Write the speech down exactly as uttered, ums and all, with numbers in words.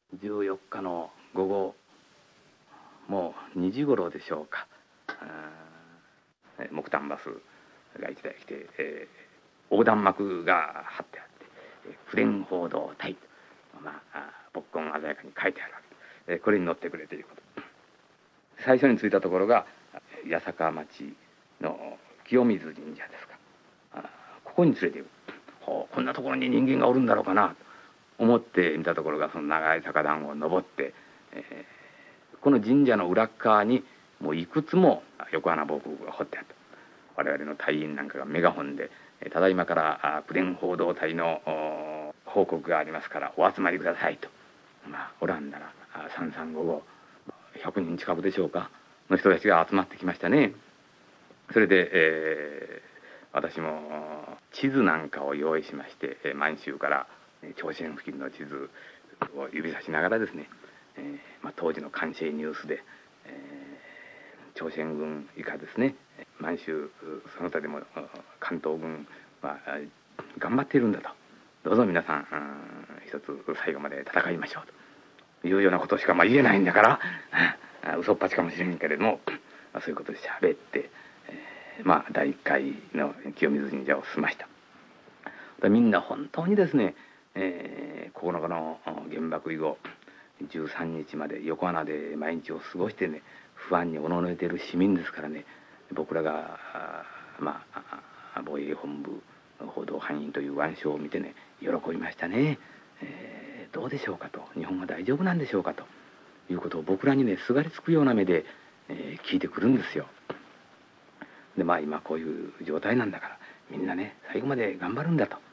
じゅうよっかの午後、もうにじ頃でしょうか。木炭バスが一台来て、えー、横断幕が張ってあって「紅蓮報道隊」と、まあ、ぼっこん鮮やかに書いてあるわけで、これに乗ってくれということ。最初に着いたところが八坂町の清水神社ですか。ここに連れて行く。ほう、こんなところに人間がおるんだろうかなと思って見たところが、その長い坂段を登って、えー、この神社の裏側にもういくつも横穴防空壕が掘ってあった。我々の隊員なんかがメガホンで「ただいまから紅蓮報道隊の報告がありますからお集まりください」と。まあおらんならさんさんごごひゃくにん近くでしょうかの人たちが集まってきましたね。それで、えー、私も地図なんかを用意しまして、満州から朝鮮付近の地図を指さしながらですね、えーまあ、当時の官製ニュースで、えー、朝鮮軍以下ですね、満州その他でも関東軍は頑張っているんだと、どうぞ皆さん、うん、一つ最後まで戦いましょうというようなことしかまあ言えないんだから、嘘っぱちかもしれんけれども、そういうことで喋って、えー、まあだいいっかいの清水神社を済ました。みんな本当にですね、えー、ここのこの原爆以後じゅうさんにちまで横穴で毎日を過ごしてね、不安におののいている市民ですからね、僕らがまあ防衛本部報道班員という腕章を見てね、喜びましたね。えー、どうでしょうかと、日本は大丈夫なんでしょうかということを僕らにねすがりつくような目で、えー、聞いてくるんですよ。でまあ今こういう状態なんだからみんなね最後まで頑張るんだと